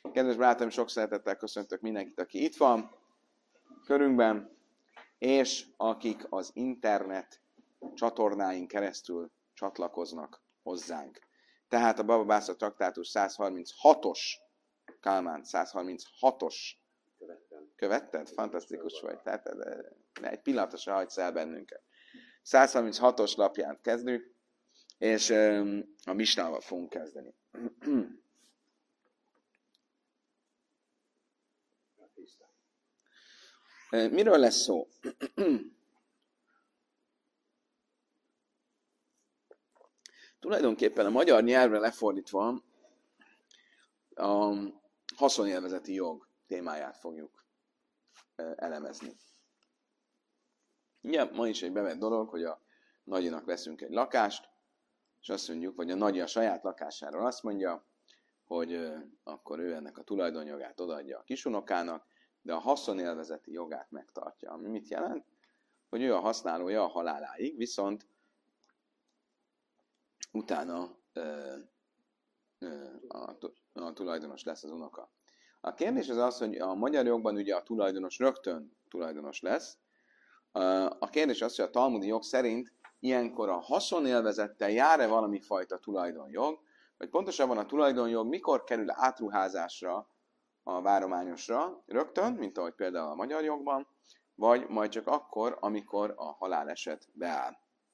Kedves barátaim, sok szeretettel köszöntök mindenkit, aki itt van körünkben, és akik az internet csatornáin keresztül csatlakoznak hozzánk. Tehát a Baba Bászra Traktátus 136-os, Kálmán 136-os. Követted? Fantasztikus vagy. Tehát egy pillanatra se hagysz el bennünket. 136-os lapján kezdjük, és a Misnával fogunk kezdeni. Miről lesz szó? Tulajdonképpen a magyar nyelvre lefordítva a haszonélvezeti jog témáját fogjuk elemezni. Ugye, ma is egy bevett dolog, hogy a nagyinak veszünk egy lakást, és azt mondjuk, hogy a nagyja a saját lakásáról azt mondja, hogy akkor ő ennek a tulajdonjogát odaadja a kisunokának, de a haszonélvezeti jogát megtartja. Ami mit jelent? Hogy ő a használója a haláláig, viszont utána a tulajdonos lesz az unoka. A kérdés az, hogy a magyar jogban ugye a tulajdonos rögtön tulajdonos lesz. A kérdés az, hogy a talmudi jog szerint ilyenkor a haszonélvezettel jár-e valami fajta tulajdonjog, vagy pontosabban a tulajdonjog mikor kerül átruházásra a várományosra rögtön, mint ahogy például a magyar jogban, vagy majd csak akkor, amikor a haláleset beáll.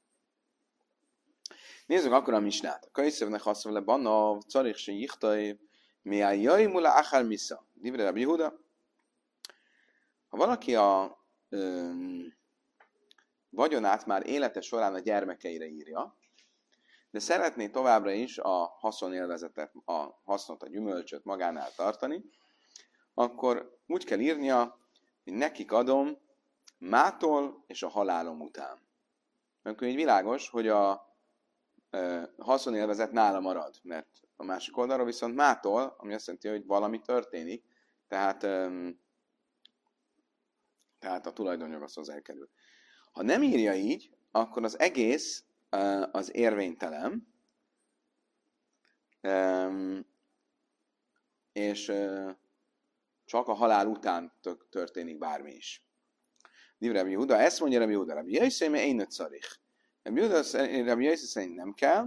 Nézzük akkor a misnát. A Kaiszevnek haszonle banna, carich se jichtai, miájjai mula achar misza. Divre Rabbi Yehuda. Ha valaki a vagyonát már élete során a gyermekeire írja, de szeretné továbbra is a haszonélvezetet, a hasznot, a gyümölcsöt magánál tartani, akkor úgy kell írnia, hogy nekik adom mától és a halálom után. Akkor így világos, hogy a haszonélvezet nála marad, mert a másik oldalról viszont mától, ami azt jelenti, hogy valami történik, tehát a tulajdonjog az hozzákerül. Ha nem írja így, akkor az egész az érvénytelen, és csak a halál után történik bármi is. Divre Rabbi Yehuda, ezt mondja Rabbi Yehuda, Rabbi Yossi, mert én szarich. Rabbi Yossi szerint nem kell,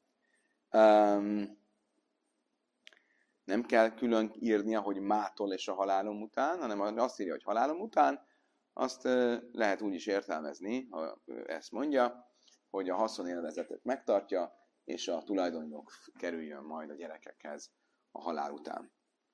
nem kell külön írnia, hogy mától és a halálom után, hanem azt írja, hogy halálom után, azt lehet úgy is értelmezni, ha ezt mondja, hogy a haszonélvezetet megtartja, és a tulajdonjog kerüljön majd a gyerekekhez a halál után.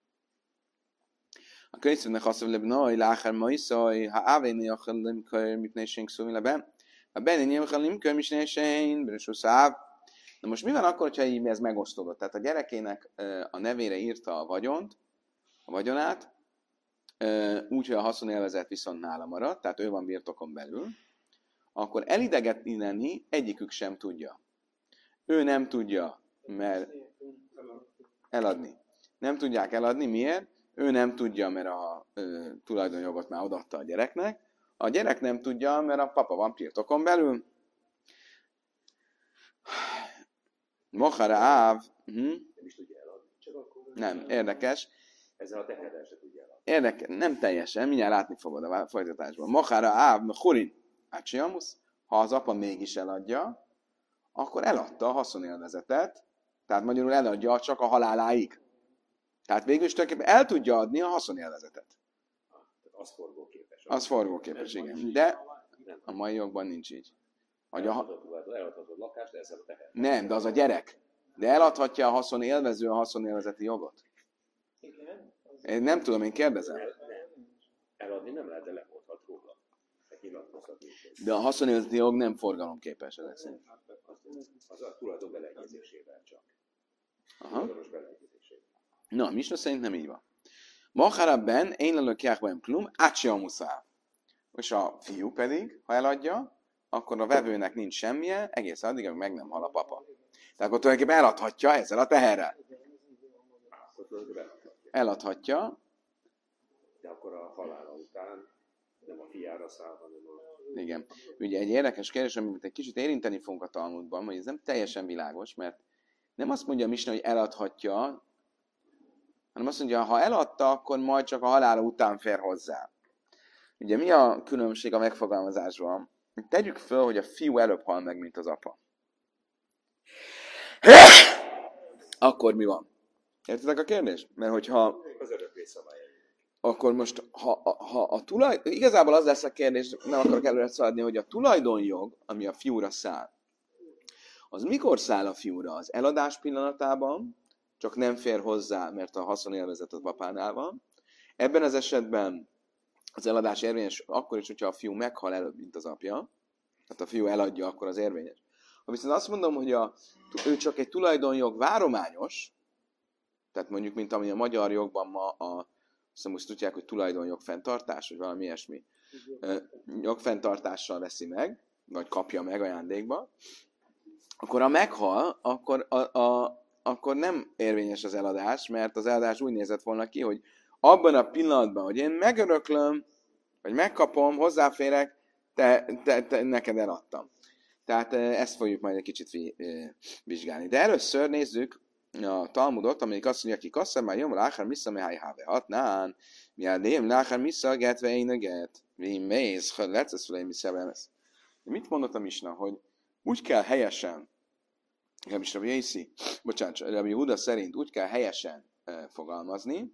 A könyvnek azt mondja, hogy naj, láhár majszaj, ha ávéni akar limkör, mit nézsénk szóval lebe, ha benni nyilván limkör, mit nézsénk, bősú száv. Na most mi van akkor, hogyha így ez megosztódott? Tehát a gyerekének a nevére írta a vagyonát, úgy, hogy a haszonélvezet viszont nála maradt, tehát ő van birtokon belül, akkor elidegetni egyikük sem tudja. Ő nem tudja, mert eladni. Nem tudják eladni, miért? Ő nem tudja, mert a tulajdonjogot már odaadta a gyereknek. A gyerek nem tudja, mert a papa van birtokon belül. Mochara áv. Nem, érdekes. Ezzel a teherrel se tudja eladni. Érdekes, nem teljesen, mindjárt látni fogod a folytatásban. Mochara áv, hurin. Ha az apa mégis eladja, akkor eladta a haszonélvezetet, tehát magyarul eladja csak a haláláig. Tehát végül is tulajdonképpen el tudja adni a haszonélvezetet. Az forgóképes. Az forgóképes, igen. De a mai jogban nincs így. Eladhatod lakást, ezzel a teher. Nem, de az a gyerek. De eladhatja a haszonélvező a haszonélvezeti jogot? Igen. Én nem tudom, én kérdezem. Eladni nem lehet, de lemondhat róla. De a haszonélvezeti jog nem forgalomképes ezek szerint. Az a tulajdon beleegyezésével csak. Aha. Tulajdonos beleegyezésével. Na, a Misna szerint nem így van. Macharabben, én lelök jákbaim klum, átse a muszáv. És a fiú pedig, ha eladja, akkor a vevőnek nincs semmije, egész addig, amíg meg nem hal a papa. Tehát akkor tulajdonképpen eladhatja ezzel a teherrel. Eladhatja. De akkor a halála után nem a fiára száll, hanem a... Igen. Ugye egy érdekes kérdés, amit egy kicsit érinteni fogunk a Talmudban, hogy ez nem teljesen világos, mert nem azt mondja a Misna, hogy eladhatja, hanem azt mondja, ha eladta, akkor majd csak a halála után fér hozzá. Ugye mi a különbség a megfogalmazásban? Tegyük föl, hogy a fiú előbb hal meg, mint az apa. Akkor mi van? Értitek a kérdést? Mert hogyha... Az örökké szabály. Akkor most, ha a tulajdon... Igazából az lesz a kérdés, nem akarok előre szaladni, hogy a tulajdonjog, ami a fiúra száll, az mikor száll a fiúra? Az eladás pillanatában, csak nem fér hozzá, mert a haszonélvezet az apánál van. Ebben az esetben az eladás érvényes akkor is, hogyha a fiú meghal előbb, mint az apja. Tehát a fiú eladja, akkor az érvényes. Ha viszont azt mondom, hogy ő csak egy tulajdonjog várományos, tehát mondjuk, mint ami a magyar jogban ma azt tudják, hogy tulajdonjog fenntartás, vagy valami ilyesmi jogfenntartással veszi meg, vagy kapja meg ajándékba, akkor ha meghal, akkor nem érvényes az eladás, mert az eladás úgy nézett volna ki, hogy abban a pillanatban, hogy én megöröklöm, vagy megkapom, hozzáférek, te neked eladtam. Tehát ezt fogjuk majd egy kicsit vizsgálni. De először nézzük a Talmudot, amelyik azt mondja, ki kasszám, már jön, láhár missza, meháj háve hatnán, mi a lém, láhár missza, getve én a get, vi mész, ha lecesz vele, mi szevemesz. Mit mondott a Misna, hogy úgy kell helyesen, legalábbis Rabbi Yossi, bocsánat, Rabbi Yehuda szerint úgy kell helyesen fogalmazni,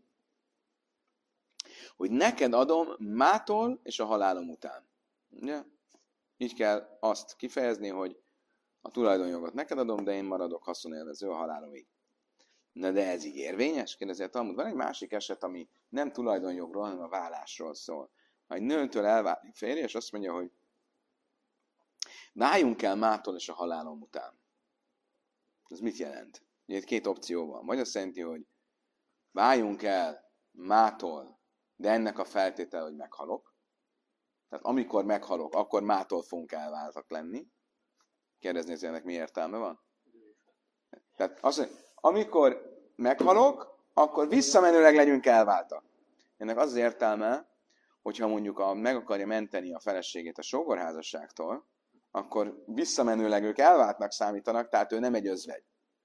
hogy neked adom mától és a halálom után. Ugye? Így kell azt kifejezni, hogy a tulajdonjogot neked adom, de én maradok haszonélvező a halálomig. Na de ez így érvényes? Kérdezi a Talmud. Van egy másik eset, ami nem tulajdonjogról, hanem a vállásról szól. Ha egy nőtől elválik férje, és azt mondja, hogy váljunk el mától és a halálom után. Ez mit jelent? Ugye itt két opció van. Vagy azt jelenti, hogy váljunk el mától, de ennek a feltétel, hogy meghalok. Tehát amikor meghalok, akkor mától fogunk elváltak lenni. Kérdezni, hogy ennek mi értelme van? Tehát azt mondja, amikor meghalok, akkor visszamenőleg legyünk elváltak. Ennek az értelme, hogyha mondjuk meg akarja menteni a feleségét a sógorházasságtól, akkor visszamenőleg ők elváltnak számítanak, tehát ő nem egy özvegy.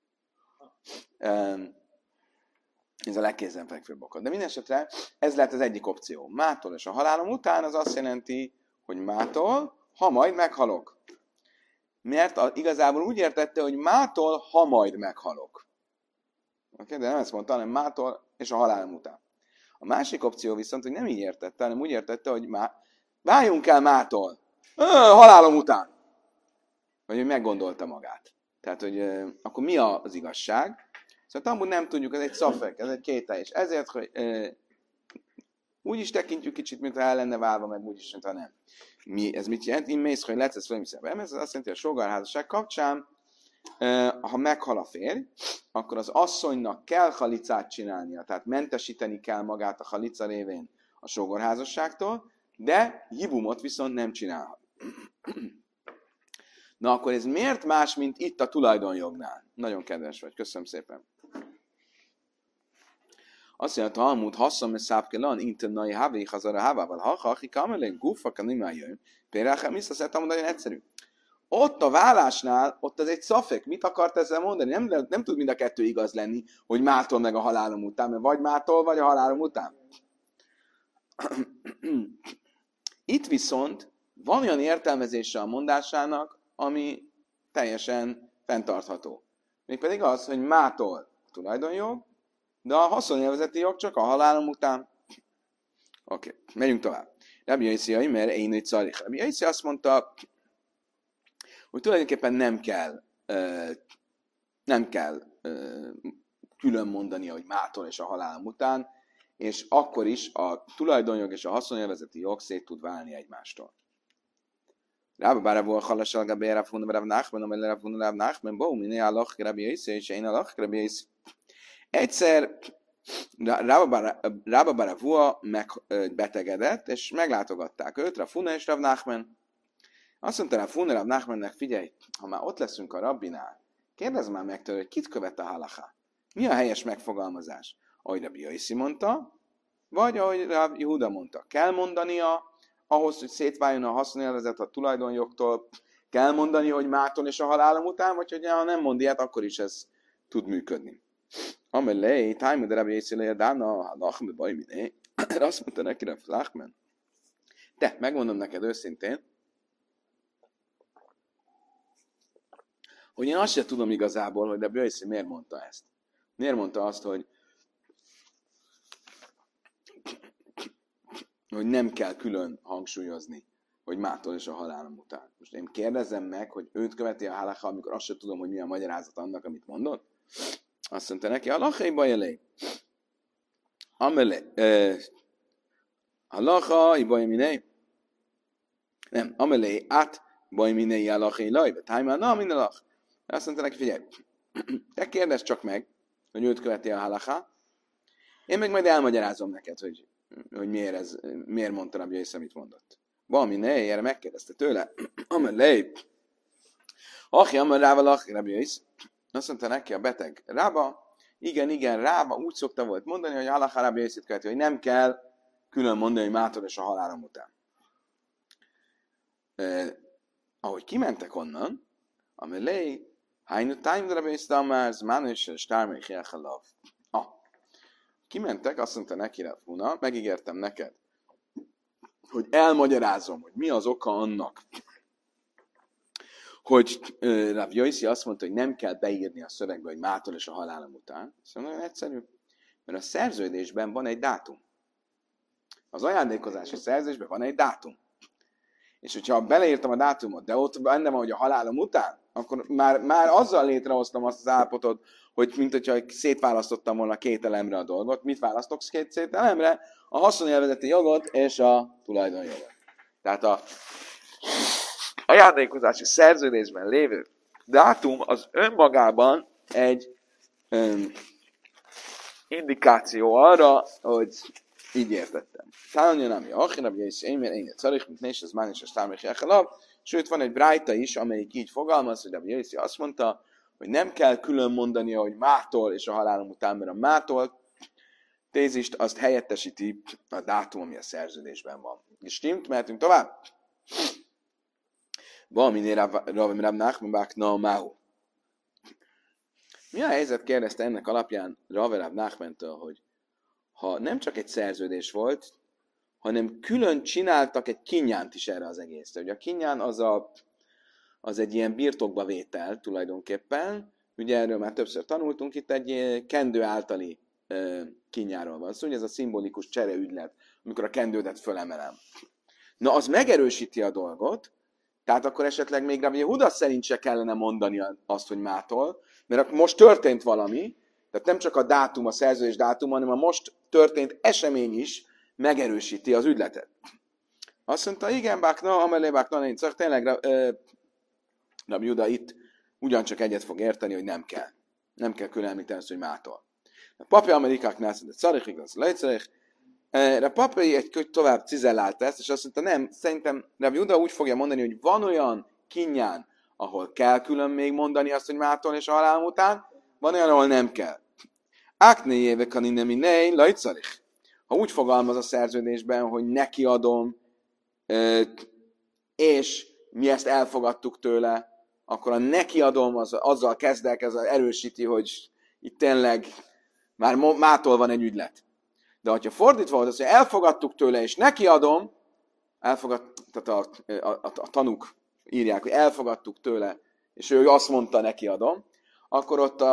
Ez a legkézenfekvőbb okod. De minden esetre ez lehet az egyik opció. Mától és a halálom után az azt jelenti, hogy mától, ha majd meghalok. Mert igazából úgy értette, hogy mától, ha majd meghalok. Okay? De nem ezt mondta, hanem mától és a halálom után. A másik opció viszont, hogy nem így értette, hanem úgy értette, hogy váljunk el mától, halálom után. Vagy hogy meggondolta magát. Tehát, hogy akkor mi az igazság? Szóval Talmud nem tudjuk, ez egy szafek, ez egy kétel, és ezért, hogy úgy is tekintjük kicsit, mintha el lenne válva, meg úgy is, mintha nem. Ez mit jelent? Én mész, hogy lesz, ez valami ez azt jelenti, hogy a sógorházasság kapcsán, ha meghal a férj, akkor az asszonynak kell halicát csinálnia, tehát mentesíteni kell magát a halica révén a sógorházasságtól, de hibumot viszont nem csinálhat. Na akkor ez miért más, mint itt a tulajdonjognál? Nagyon kedves vagy, köszönöm szépen. Azt mondja, Talmud, hasszam és szápkelan, internai havi, hazara havával, ha kamelén, gufaka, nimájön. Például, azt mondja, Talmud nagyon egyszerű. Ott a vállásnál, ott ez egy szafek. Mit akart ezzel mondani? Nem tud mind a kettő igaz lenni, hogy mától meg a halálom után, mert vagy mától, vagy a halálom után. Itt viszont van olyan értelmezése a mondásának, ami teljesen fenntartható. Mégpedig az, hogy mától tulajdonjog, de a haszonélvezeti jog csak a halálom után. Oké, megyünk tovább. Rabbi Yossi, mert én egy szarich. Rabbi Yossi azt mondta, hogy tulajdonképpen nem kell külön mondani, hogy mától és a halálom után, és akkor is a tulajdonjog és a haszonélvezeti jog szét tud válni egymástól. Rába bára volt halassal, Gabi Rav Huna Rav Nachman, amely Rav Huna Rav Nachman, bó, miné állach Rabbi Yossi, és én állach Rabbi Yossi. Egyszer Rába bára Vua megbetegedett, és meglátogatták őt, Rav Huna és Rav Nachman. Azt mondta Rav Huna Rav Nachmannek, figyelj, ha már ott leszünk a rabbinál, kérdezz már meg tőle, hogy kit követ a halacha. Mi a helyes megfogalmazás? Ahogy Rabbi Yossi mondta, vagy ahogy Rav Yehuda mondta. Kell mondania, ahhoz, hogy szétváljon a haszonélvezet a tulajdonjogtól, kell mondani, hogy mától és a halálom után, vagy hogy ha nem mond ilyet, akkor is ez tud működni. Amelé, tájmú de Rabbi Yossi lejadána, a lachme baj miné. Erre azt mondta neki Rav Nachman. De, megmondom neked őszintén, hogy én azt sem tudom igazából, hogy Rabbi Yossi miért mondta ezt. Miért mondta azt, hogy nem kell külön hangsúlyozni, hogy mától és a halálom után. Most én kérdezem meg, hogy őt követi a halacha, amikor azt sem tudom, hogy mi a magyarázat annak, amit mondott. Azt mondta neki, halachai bajelé. Amelé. Halachai bajeminé. Nem, amelé át bajeminé halachai lajbe. Tájmán, na, minden halach. Azt mondta neki, figyelj, te kérdezz csak meg, hogy őt követi a halacha. Én meg majd elmagyarázom neked, hogy miért mondta Rabbi Yossi, amit mondott. Valami ne, erre megkérdezte tőle. Amelé. Achi, amelával achi, Rabbi Yossi. Azt mondta neki a beteg Rába, igen, Rába úgy szokta volt mondani, hogy halacha Rabbi Yossit követi, hogy nem kell külön mondani, hogy mától és a halálom után. Ahogy kimentek onnan, amelé, hájnu tájm Rabbi Yossi amár, zmán és stármai hiachalav. Kimentek, azt mondta neki Rav Huna, megígértem neked, hogy elmagyarázom, hogy mi az oka annak, hogy Rav Yossi azt mondta, hogy nem kell beírni a szövegbe, hogy mától és a halálom után. Szóval nagyon egyszerű, mert a szerződésben van egy dátum. Az ajándékozási szerződésben van egy dátum. És hogyha beleírtam a dátumot, de ott benne van, hogy a halálom után, akkor már azzal létrehoztam azt az állapotot, hogy mint hogyha szétválasztottam volna két elemre a dolgot. Mit választok szét elemre? A haszonélvezeti jogot és a tulajdonjogot. Tehát a ajándékozási szerződésben lévő dátum az önmagában egy indikáció arra, hogy így értettem. Tányan, ami Achirab Yossi, én Czarich, mint Nés, ez már is a Stármech Echelav. Sőt, van egy brájta is, amelyik így fogalmaz, hogy Rabbi Yossi azt mondta, hogy nem kell külön mondania, hogy mától és a halálom után, mert a mától tézist azt helyettesíti a dátum, ami a szerződésben van. És stimmt, mehetünk tovább? Valaminél Rav Nachman bákna máhu. Mi a helyzet, kérdezte ennek alapján Rav Nachmantől, hogy ha nem csak egy szerződés volt, hanem külön csináltak egy kinjánt is erre az egészre. Ugye a kinyán az egy ilyen birtokba vétel tulajdonképpen. Ugye erről már többször tanultunk, itt egy kendő általi kinyáról van szó, ugye ez a szimbolikus csereügylet, amikor a kendődet fölemelem. Na, az megerősíti a dolgot, tehát akkor esetleg még Rabbi Yehuda szerint se kellene mondani azt, hogy mától, mert most történt valami, tehát nem csak a dátum, a szerződés dátum, hanem a most történt esemény is megerősíti az ügyletet. Azt mondta, igen, bákna, amelé bákna, nincs, csak tényleg Rabbi Yehuda itt ugyancsak egyet fog érteni, hogy nem kell. Nem kell külön említeni azt, hogy mától. A papi amerikáknál azt mondta, szarich, igaz, lejtszerich. A papi egy tovább cizellálta ezt, és azt mondta, nem, szerintem Rabbi Yehuda úgy fogja mondani, hogy van olyan kinnyán, ahol kell külön még mondani azt, hogy mától és a halálom után, van olyan, ahol nem kell. Ákné évek, hanem innen, lejtszerich. Ha úgy fogalmaz a szerződésben, hogy neki adom, és mi ezt elfogadtuk tőle, akkor a neki adom, azzal kezdek, ez erősíti, hogy itt tényleg már mától van egy ügylet. De ha fordítva volt, hogy elfogadtuk tőle, és neki adom, tehát a tanúk írják, hogy elfogadtuk tőle, és ő azt mondta, neki adom, akkor ott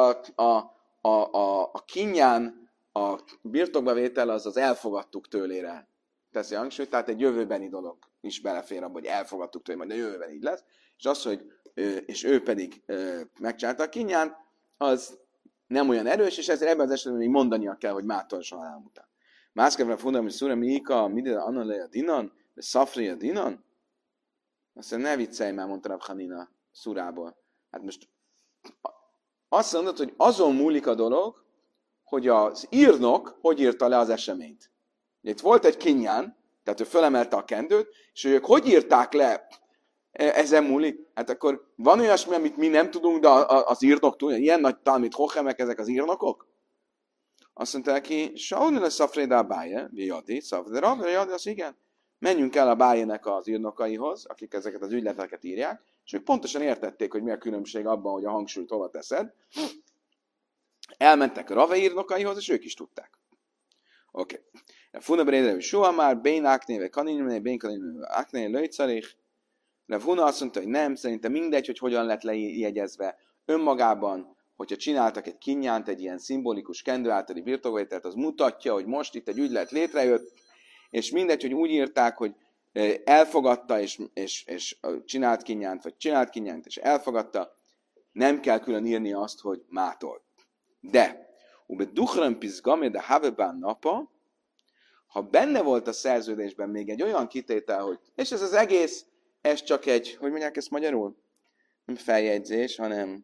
a kinnyán, a birtokba vétel az elfogadtuk tőlére teszi hangsúlyt, tehát egy jövőbeni dolog is belefér abba, hogy elfogadtuk tőle, majd a jövőben így lesz, és az, hogy és ő pedig megcsinálta a kinnyánt, az nem olyan erős, és ezért ebben az esetben még mondania kell, hogy mától és halálom után. Mászkevre fundam, hogy szúra miika, midére anna le a dinan, de szafri a dinan? Azt mondja, ne viccelj már, mondta Rav Hanina szurából. Hát most azt mondod, hogy azon múlik a dolog, hogy az írnok hogy írta le az eseményt. Itt volt egy kinyán, tehát ő fölemelte a kendőt, és ők hogy írták le, ezen múlik. Hát akkor van olyasmi, amit mi nem tudunk, de az írnok tudja. Ilyen nagy talmid hochemek ezek az írnokok? Azt mondta neki, Sauli lesz Szafréda a báje, Viadi, Szafréda, Viadi, az igen. Menjünk el a bájének az írnokaihoz, akik ezeket az ügyleteket írják, és ők pontosan értették, hogy mi a különbség abban, hogy a hangsúlyt hova teszed. Elmentek a Rava írnokaihoz, és ők is tudták. Oké. A Funa Brédre soha már, Bén Aknéve Kaninné, Bén Kaninné Akné, Lőjcarich. Rav Huna azt mondta, hogy nem, szerintem mindegy, hogy hogyan lett lejegyezve önmagában, hogyha csináltak egy kinjánt, egy ilyen szimbolikus kendő általi birtokvételt, az mutatja, hogy most itt egy ügylet létrejött, és mindegy, hogy úgy írták, hogy elfogadta, és csinált kinjánt, vagy csinált kinjánt, és elfogadta, nem kell külön írni azt, hogy mától. De, ube duchrem pizgame de havebán napa, ha benne volt a szerződésben még egy olyan kitétel, hogy, és ez az egész, ez csak egy, hogy mondják ezt magyarul? Nem feljegyzés, hanem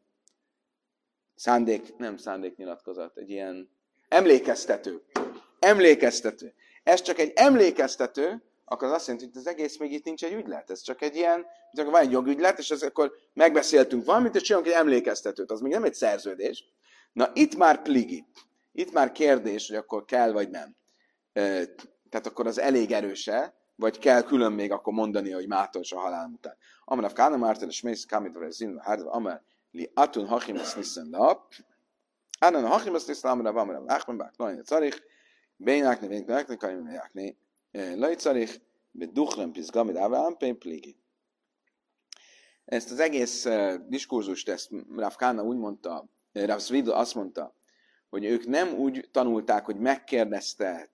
nem szándéknyilatkozat, egy ilyen emlékeztető. Emlékeztető. Ez csak egy emlékeztető, akkor az azt jelenti, hogy az egész még itt nincs egy ügylet. Ez csak egy ilyen, csak van egy jogügylet, és akkor megbeszéltünk valamit, és csinálunk egy emlékeztetőt. Az még nem egy szerződés. Na itt már pligi. Itt már kérdés, hogy akkor kell vagy nem. Tehát akkor az elég erőse, vagy kell külön még akkor mondani, hogy mától és a halál után. Amarav Kána Márten, és mész Kámidra Zinu, Hárva, Amar, li Atun Hachimasz Niszen Lap, Ánan Hachimasz Niszen Amarav, Amarav, Áchman, Bák, Lajna, Carich, Bénákni, Vénkni, Karim, Jákni, Laj Carich, Beduchlem, Pizgamid, Ávám, Pén, Pligi. Ezt az egész diskurzust, ezt Rav Kána úgy mondta, Rav Zvidu azt mondta, hogy ők nem úgy tanulták, hogy megkérdezte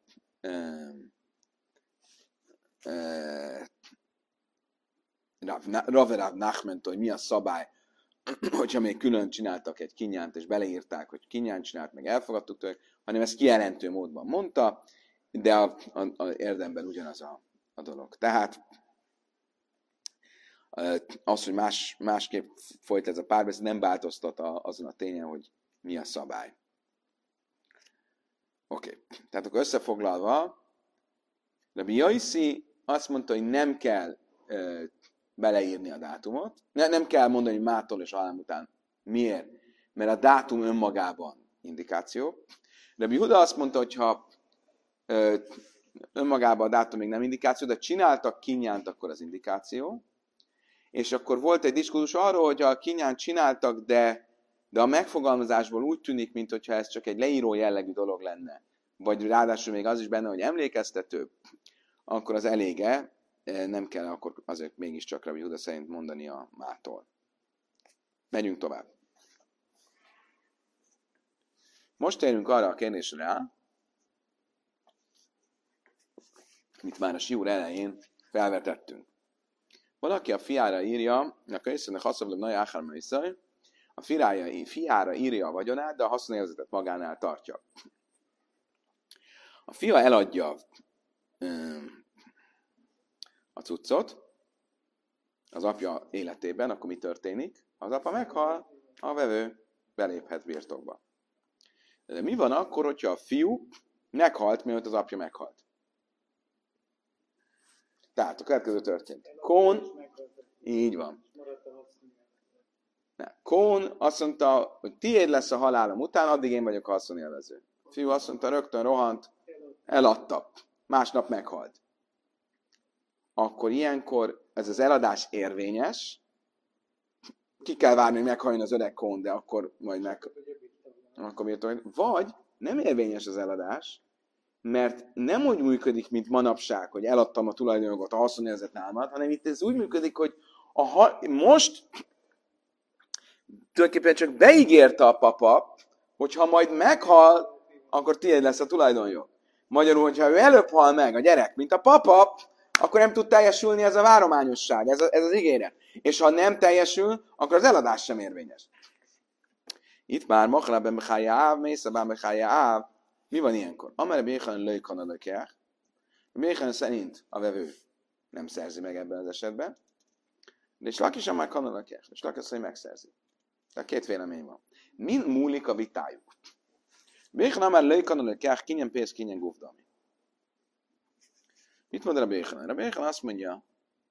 Rav Nachment, hogy mi a szabály, hogyha még külön csináltak egy kinyánt, és beleírták, hogy kinyánt csinált, meg elfogadtuk tőle, hanem ezt kijelentő módban mondta, de a érdemben ugyanaz a dolog. Tehát az, hogy másképp folyt ez a párbeszéd, nem változtat azon a tényen, hogy mi a szabály. Oké. Tehát akkor összefoglalva, Rabbi Jaiszi azt mondta, hogy nem kell beleírni a dátumot, nem kell mondani, hogy mától és halál után. Miért? Mert a dátum önmagában indikáció. Rabbi Huda azt mondta, hogy ha önmagában a dátum még nem indikáció, de csináltak kinyánt, akkor az indikáció. És akkor volt egy diskurzus arról, hogy a kinyánt csináltak, de a megfogalmazásból úgy tűnik, mintha ez csak egy leíró jellegű dolog lenne. Vagy ráadásul még az is benne, hogy emlékeztető, akkor az elége, nem kell akkor azért mégiscsak Rabbi Huda szerint mondani a mától. Megyünk tovább. Most térünk arra a kérdésre rá, amit már a siúr elején felvetettünk. Valaki a fiára írja, a fiára írja a vagyonát, de a haszonélvezetet magánál tartja. A fia eladja a cuccot az apja életében, akkor mi történik? Az apa meghal, a vevő beléphet birtokba. De mi van akkor, hogyha a fiú meghalt, mielőtt az apja meghalt? Tehát a következő történt. Kón, így van. Kón azt mondta, hogy tiéd lesz a halálom után, addig én vagyok a haszonélvező. A fiú azt mondta, rögtön rohant, eladta. Másnap meghalt. Akkor ilyenkor ez az eladás érvényes, ki kell várni, hogy meghaljon az öreg Kón, de akkor majd vagy nem érvényes az eladás, mert nem úgy működik, mint manapság, hogy eladtam a tulajdonjogot, a haszonélvezet námat, hanem itt ez úgy működik, hogy most tulajdonképpen csak beígérte a papa, hogy ha majd meghal, akkor tiéd lesz a tulajdonjog. Magyarul, hogyha ő előbb hal meg, a gyerek, mint a papa, akkor nem tud teljesülni ez a várományosság, ez az ígéret. És ha nem teljesül, akkor az eladás sem érvényes. Itt már Machalában Bechajáv, Mészabán Bechajáv. Mi van ilyenkor? Amire Béchan lőjkan a lökják. Béchan szerint a vevő nem szerzi meg ebben az esetben. De és Lakisan már kanalakják. És Lakis szerint megszerzi. Tehát két vélemény van. Min múlik a vitájuk? Béchan amár lőjkan a lökják, kinyen pénz, kinyen gufdami. Mit mond a Béchan? A Béchan azt mondja,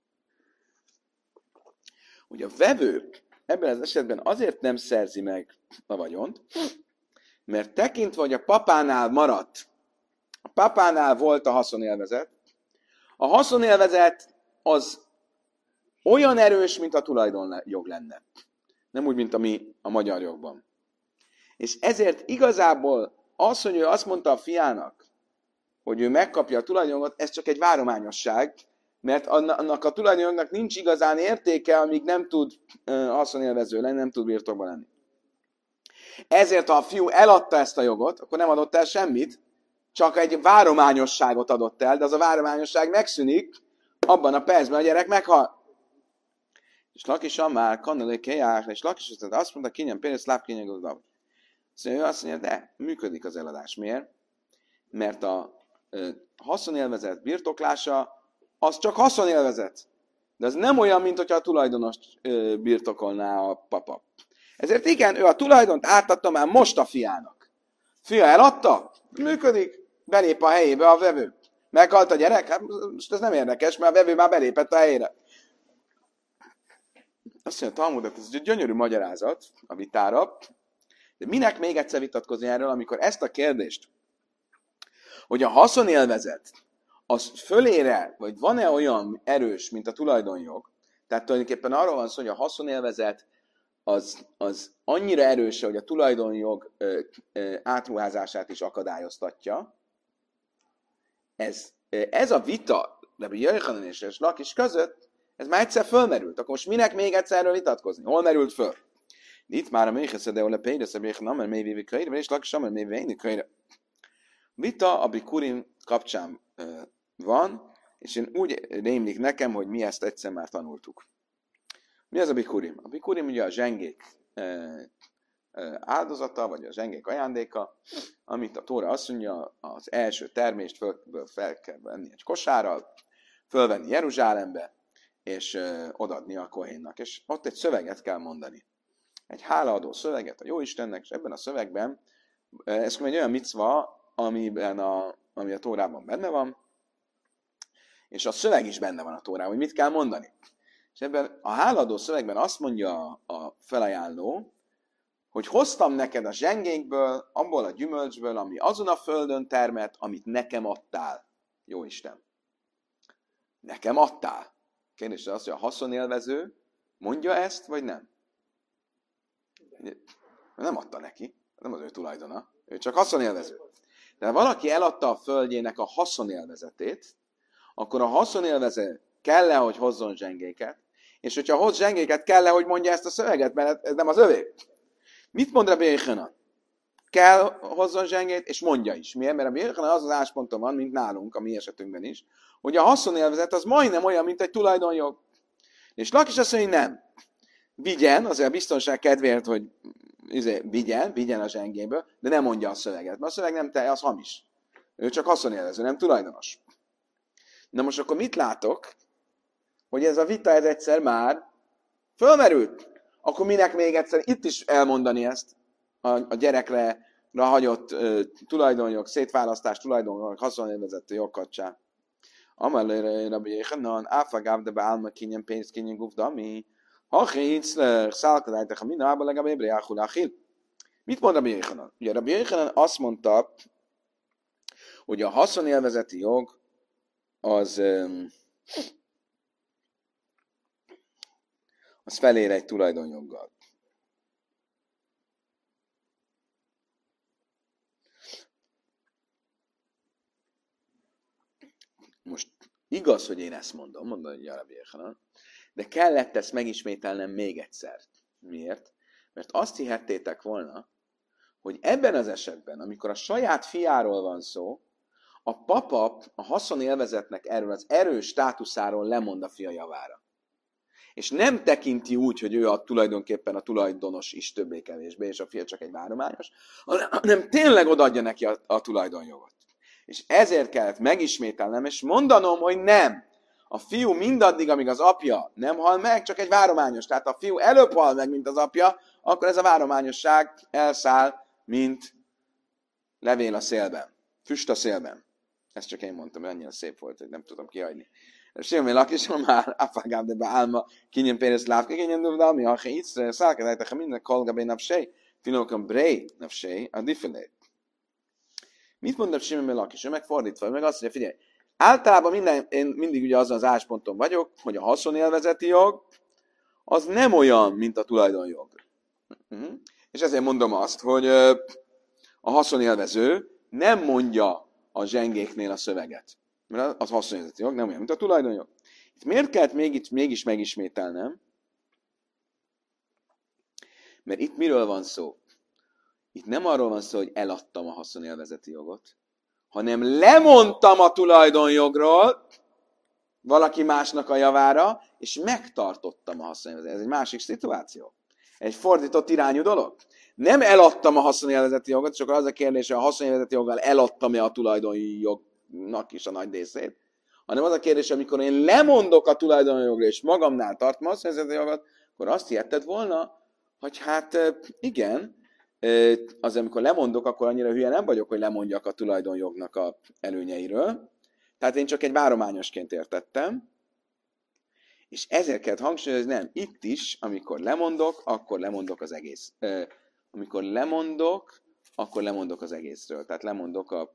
hogy a vevő ebben az esetben azért nem szerzi meg a vagyont, mert tekintve, hogy a papánál maradt, a papánál volt a haszonélvezet, a haszonélvezet az olyan erős, mint a tulajdonjog lenne. Nem úgy, mint a magyar jogban. És ezért igazából az, hogy ő azt mondta a fiának, hogy ő megkapja a tulajdonjogot, ez csak egy várományosság, mert annak a tulajdonjognak nincs igazán értéke, amíg nem tud haszonélvező lenni, nem tud birtokban lenni. Ezért, ha a fiú eladta ezt a jogot, akkor nem adott el semmit, csak egy várományosságot adott el, de az a várományosság megszűnik abban a percben, a gyerek meghal. És Lakisan már kannelé keják, és Lakis azt mondta, kinyen pénz, láb kinyen gazdag. Szóval ő azt mondja, de működik az eladás. Miért? Mert a haszonélvezet birtoklása, az csak haszonélvezet. De az nem olyan, mint hogyha a tulajdonos birtokolná a papa. Ezért igen, ő a tulajdont átadta már most a fiának. Fia eladta? Működik. Belép a helyébe a vevő. Meghalt a gyerek? Hát most ez nem érdekes, mert a vevő már belépett a helyére. Azt mondja, Talmud, ez egy gyönyörű magyarázat a vitára, de minek még egyszer vitatkozni erről, amikor ezt a kérdést, hogy a haszonélvezet, az fölére, vagy van-e olyan erős, mint a tulajdonjog, tehát tulajdonképpen arról van szó, hogy a haszonélvezet az annyira erős, hogy a tulajdonjog átruházását is akadályoztatja. Ez a vita, Rabbi Yochanan és Lakis között, ez már egyszer fölmerült. Akkor most minek még egyszer erről vitatkozni? Hol merült föl? Itt már a méheszede, ahol a pénzesz, a béchen, amely mélyvévi könyvre, és Lakis, amely mélyvévi könyvre. Vita a Bikurim kapcsán van, és én úgy rémlik nekem, hogy mi ezt egyszer már tanultuk. Mi az a Bikurim? A Bikurim ugye a zsengék áldozata, vagy a zsengék ajándéka, amit a Tóra azt mondja, az első termést fel kell venni egy kosárral, fölvenni Jeruzsálembe, és odaadni a kohénnak. És ott egy szöveget kell mondani. Egy hálaadó szöveget a Jóistennek, és ebben a szövegben, ez egy olyan micva, ami a Tórában benne van, és a szöveg is benne van a Tórában, hogy mit kell mondani. És ebben a hálaadó szövegben azt mondja a felajánló, hogy hoztam neked a zsengékből, abból a gyümölcsből, ami azon a földön termett, amit nekem adtál. Jó Isten. Nekem adtál. Kérdés az, hogy a haszonélvező mondja ezt, vagy nem? Nem adta neki. Nem az ő tulajdona. Ő csak haszonélvező. De ha valaki eladta a földjének a haszonélvezetét, akkor a haszonélvező kell-e, hogy hozzon zsengéket, és hogyha hoz zsengéket, kell-e, hogy mondja ezt a szöveget, mert ez nem az övé. Mit mond Rabbi Yochanan? Kell hozzon zsengét, és mondja is. Miért? Mert Rabbi Yochanan az állásponton van, mint nálunk, a mi esetünkben is, hogy a haszonélvezet az majdnem olyan, mint egy tulajdonjog. És Lakis azt mondja, hogy nem. Vigyen, azért a biztonság kedvéért, hogy vigyen a zsengéből, de nem mondja a szöveget. Mert a szöveg nem az hamis. Ő csak haszonélvező, nem tulajdonos. Na most akkor mit látok? Hogy ez a vita ez egyszer már fölmerült. Akkor minek még egyszer itt is elmondani ezt a gyerekre hagyott tulajdonjog, szétválasztás, tulajdonjog, haszonélvezető jogkapcsán. Amalőre Rabbi Yochanan, áfagáv de beálma kinyen pénz kinyen gufdami, hachiclech szálkadájtek a minába legalább ébreáhul achil. Mit mond Rabbi Yochanan? Ugye Rabbi Yochanan azt mondta, hogy a haszonélvezeti jog az felér egy tulajdonjoggal. Most igaz, hogy én ezt mondom hogy Rabbi Yochanan, de kellett ezt megismételnem még egyszer. Miért? Mert azt hihettétek volna, hogy ebben az esetben, amikor a saját fiáról van szó, a papa a haszonélvezetnek erről az erős státuszáról lemond a fia javára. És nem tekinti úgy, hogy ő tulajdonképpen a tulajdonos is többé-kevésbé, és a fia csak egy várományos, hanem tényleg odaadja neki a tulajdonjogot. És ezért kellett megismételnem, és mondanom, hogy nem. A fiú mindaddig, amíg az apja nem hal meg, csak egy várományos. Tehát ha a fiú előbb hal meg, mint az apja, akkor ez a várományosság elszáll, mint levél a szélben. Füst a szélben. Ezt csak én mondtam, hogy annyira szép volt, hogy nem tudom kihagyni. Simon Lakis, már afágább de beálma, kinyen pénz lávka, kinyen duvdalmi, ha hitsz, szálkadájtak, ha minden kolgabé napsej, finókan bré napsej, a diffelét. Mit mondom Simon Lakis? Ő megfordítva, meg azt mondja, figyelj, általában én mindig ugye azon az állásponton vagyok, hogy a haszonélvezeti jog az nem olyan, mint a tulajdonjog. És ezért mondom azt, hogy a haszonélvező nem mondja a zsengéknél a szöveget. Mert az haszonélvezeti jog nem olyan, mint a tulajdonjog. Itt miért kellett mégis megismételnem? Mert itt miről van szó? Itt nem arról van szó, hogy eladtam a haszonélvezeti jogot, hanem lemondtam a tulajdonjogról valaki másnak a javára, és megtartottam a haszonélvezetet. Ez egy másik szituáció. Egy fordított irányú dolog. Nem eladtam a haszonélvezeti jogot, csak az a kérdés, hogy a haszonélvezeti joggal eladtam-e a tulajdonjognak is a nagy részét, hanem az a kérdés, amikor én lemondok a tulajdonjogra, és magamnál tartom a haszonélvezeti jogot, akkor azt hihetted volna, hogy hát igen, az amikor lemondok, akkor annyira hülye nem vagyok, hogy lemondjak a tulajdonjognak a előnyeiről. Tehát én csak egy várományosként értettem, és ezért kellett hangsúlyozni, nem, itt is, amikor lemondok, akkor lemondok az egész. Amikor lemondok, akkor lemondok az egészről. Tehát lemondok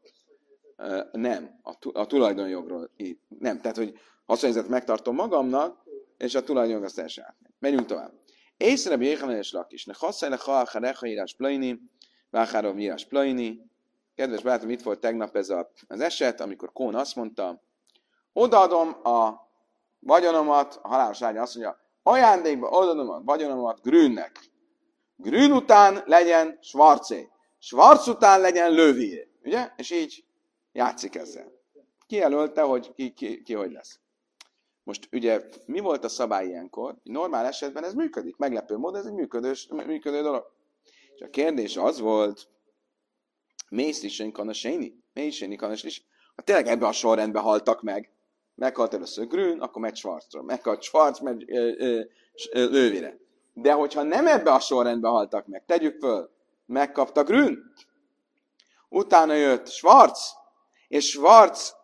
a tulajdonjogról. Nem, tehát, hogy haszonélvezetet megtartom magamnak, és a tulajdonjog azt teljesen átmegy. Menjünk tovább. Észre Jéhanan és Lakis. Ne hasszaj le ha írás plaini, váhárov írás plaini. Kedves barátom, itt volt tegnap ez az eset, amikor Kón azt mondta, odaadom a vagyonomat, a halálos ágya azt mondja, ajándékba odaadom a vagyonomat Grünnek. Grün után legyen Schwarzé. Schwarz után legyen Lövié. Ugye? És így játszik ezzel. Kijelölte, hogy ki hogy lesz. Most ugye mi volt a szabály ilyenkor? Normál esetben ez működik. Meglepő módon ez egy működő dolog. És a kérdés az volt, mészlisen kanaséni? Mészlisen kanaséni? Ha tényleg ebben a sorrendben haltak meg, meghalt először Grün, akkor megy Schwarzra. Meghalt Schwarz, megy Lővire. De hogyha nem ebbe a sorrendben haltak meg, tegyük föl, megkapta Grün, utána jött Schwarz, és Schwarz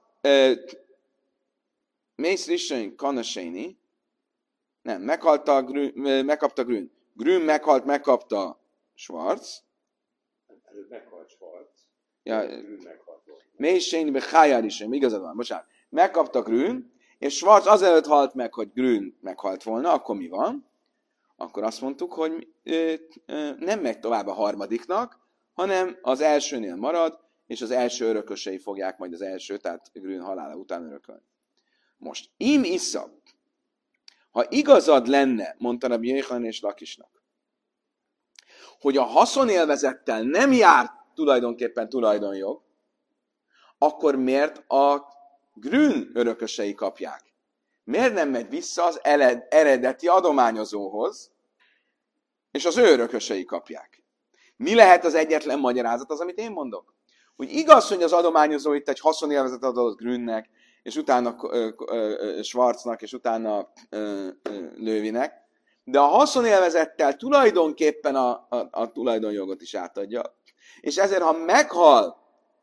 mészlisen kanaséni, nem, megkapta Grün. Grün meghalt, megkapta Schwarz. Előbb meghalt Schwarz. Ja, Grün meghalt. mélységben behájár is, igazad van, bocsánat. Megkapta Grün, és Schwarz azelőtt halt meg, hogy Grün meghalt volna, akkor mi van? Akkor azt mondtuk, hogy nem megy tovább a harmadiknak, hanem az elsőnél marad, és az első örökösei fogják majd az első, tehát Grün halála után örökölni. Most, im issza, ha igazad lenne, mondta Rabbi Jéhanan és Lakisnak, hogy a haszonélvezettel nem jár tulajdonképpen tulajdonjog, akkor miért a Grün örökösei kapják? Miért nem megy vissza az eredeti adományozóhoz, és az ő örökösei kapják? Mi lehet az egyetlen magyarázat, az, amit én mondok? Hogy igaz, hogy az adományozó itt egy haszonélvezetet adott Grünnek, és utána Schwarznak, és utána Lövinek, de a haszonélvezettel tulajdonképpen a tulajdonjogot is átadja. És ezért, ha meghal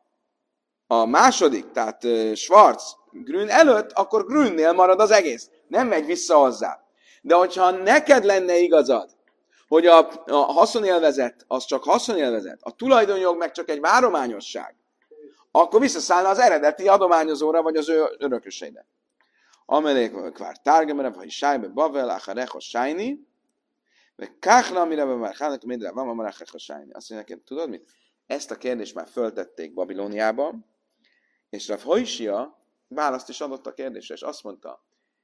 a második, tehát Schwarz Grün előtt, akkor Grünnél marad az egész. Nem megy vissza hozzá. De hogyha neked lenne igazad, hogy a haszonélvezet az csak haszonélvezet, a tulajdonjog meg csak egy várományosság, akkor visszaszállna az eredeti adományozóra, vagy az ő örököseire. Amelék kvár tárgemere, vagy sájbe bavel, acharecha sájni, vagy káhna, amire már hának, midre van, amarecha sájni. Azt mondja neked, tudod mit? Ezt a kérdést már föltették Babilóniában, és Rav Hojsia választ is adott a kérdésre, és azt mondta,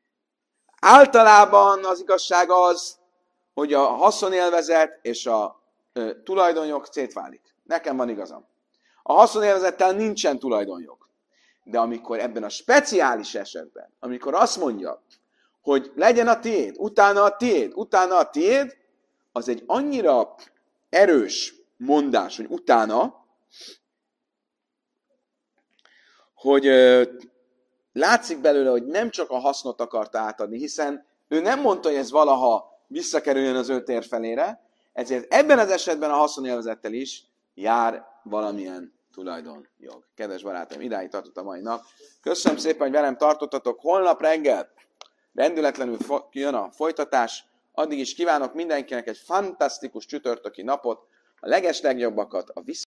általában az igazság az, hogy a haszonélvezet és a tulajdonjog szétválik. Nekem van igazam. A haszonélvezettel nincsen tulajdonjog. De amikor ebben a speciális esetben, amikor azt mondja, hogy legyen a tiéd, utána a tiéd, utána a tiéd, az egy annyira erős mondás, hogy utána, hogy látszik belőle, hogy nem csak a hasznot akarta átadni, hiszen ő nem mondta, hogy ez valaha visszakerüljön az ő tér felére, ezért ebben az esetben a haszonélvezettel is jár valamilyen tulajdonjog. Kedves barátaim, idáig tartott a mai nap. Köszönöm szépen, hogy velem tartottatok. Holnap reggel rendületlenül jön a folytatás. Addig is kívánok mindenkinek egy fantasztikus csütörtöki napot, a legeslegjobbakat, a